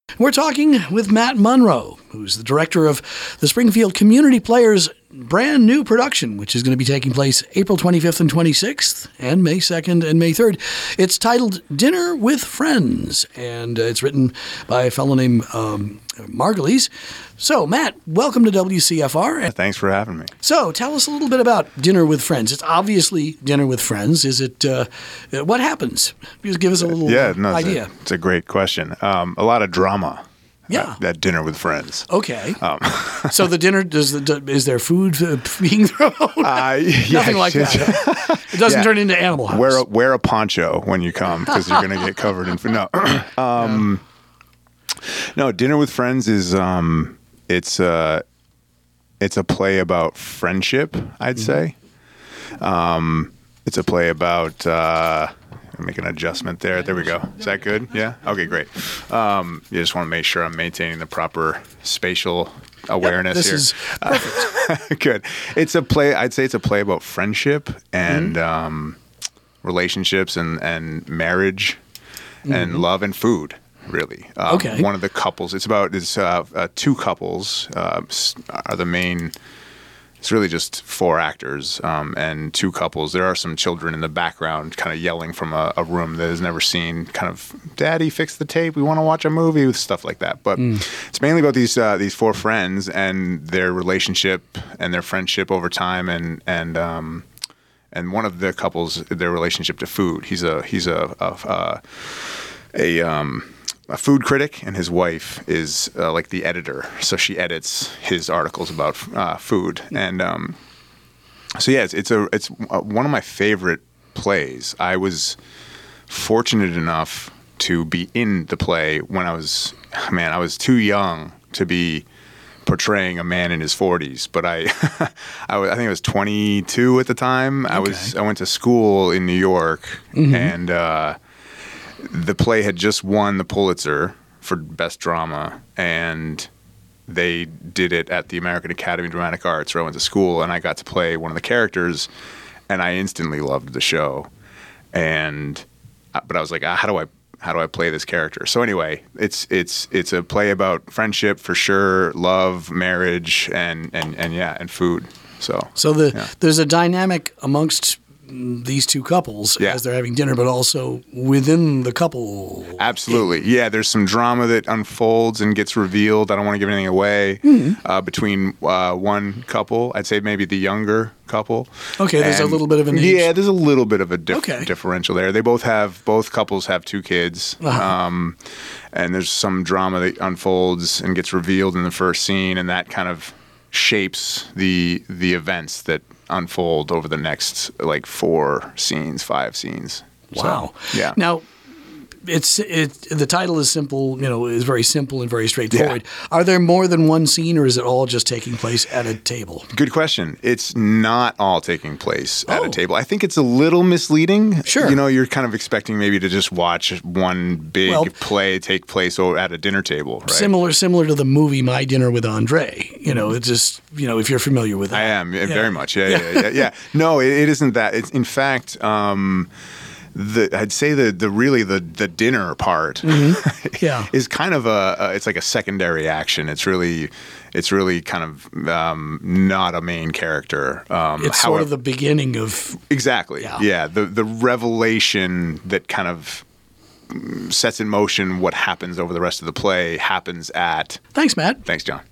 We're talking with Matt Monroe, who's the director of the Springfield Community Players' brand new production, which is going to be taking place April 25th and 26th, and May 2nd and May 3rd. It's titled Dinner with Friends, and it's written by a fellow named Margulies. So, Matt, welcome to WCFR. Thanks for having me. So, tell us a little bit about Dinner with Friends. It's obviously Dinner with Friends. Is it, what happens? Just give us a little idea. It's a great question. A lot of drama. Yeah. At Dinner with Friends. Okay. So the dinner, is there food being thrown? Nothing like that. It doesn't turn into Animal House. Wear a poncho when you come because you're going to get covered in food. No. No, Dinner with Friends is it's a play about friendship, I'd say. It's a play about make an adjustment there. There we go. Is that good? Yeah? Okay, great. You just want to make sure I'm maintaining the proper spatial awareness here. This is perfect. Good. It's a play. I'd say it's a play about friendship and relationships and marriage and love and food, really. Okay. One of the couples. It's two couples are the main. It's really just four actors and two couples. There are some children in the background kind of yelling from a room that has never seen kind of, Daddy, fix the tape. We want to watch a movie, with stuff like that. But it's mainly about these four friends and their relationship and their friendship over time and one of the couples, their relationship to food. He's a food critic, and his wife is like the editor, so she edits his articles about food. And so yeah, it's one of my favorite plays. I was fortunate enough to be in the play when I was too young to be portraying a man in his 40s, but I think I was 22 at the time. Okay. I went to school in New York, and the play had just won the Pulitzer for Best Drama, and they did it at the American Academy of Dramatic Arts, where I went to school, and I got to play one of the characters, and I instantly loved the show. But I was like, how do I play this character? So anyway, it's a play about friendship for sure, love, marriage, and food. So there's a dynamic amongst these two couples as they're having dinner, but also within the couple. Absolutely. Yeah, there's some drama that unfolds and gets revealed. I don't want to give anything away between one couple. I'd say maybe the younger couple. Okay, there's a little bit of an age. Yeah, there's a little bit of a differential there. They both couples have two kids. And there's some drama that unfolds and gets revealed in the first scene, and that kind of shapes the events that unfold over the next 5 scenes. Wow. So, yeah. Now, the title is simple, is very simple and very straightforward. Yeah. Are there more than one scene, or is it all just taking place at a table? Good question. It's not all taking place at a table. I think it's a little misleading. Sure. You're kind of expecting maybe to just watch one big play take place at a dinner table, right? Similar to the movie My Dinner with Andre. It's just, if you're familiar with that. I am, very much. Yeah. No, it isn't that. It's, in fact, I'd say the dinner part is kind of it's like a secondary action. It's really kind of not a main character. It's sort of the beginning of exactly. Yeah. The revelation that kind of sets in motion what happens over the rest of the play happens at. Thanks, Matt. Thanks, John.